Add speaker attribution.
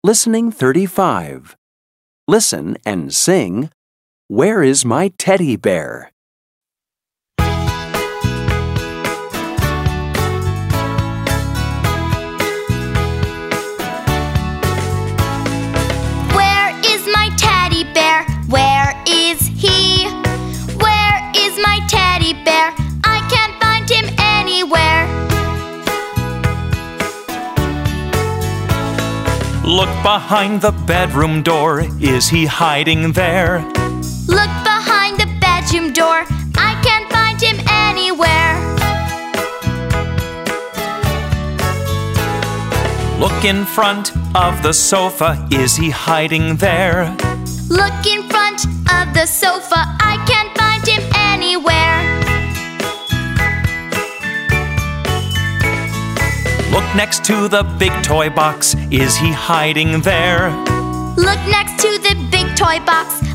Speaker 1: Listening 35. Listen and sing, "Where is my teddy bear?"
Speaker 2: Where is my teddy bear? Where is he? Where is my teddy bear? I can't find him anywhere.
Speaker 3: Look behind the bedroom door, is he hiding there?
Speaker 2: Look behind the bedroom door, I can't find him anywhere.
Speaker 3: Look in front of the sofa, is he hiding there?
Speaker 2: Look in front of the sofa, I can't find him anywhere.
Speaker 3: Look next to the big toy box, is he hiding there?
Speaker 2: Look next to the big toy box,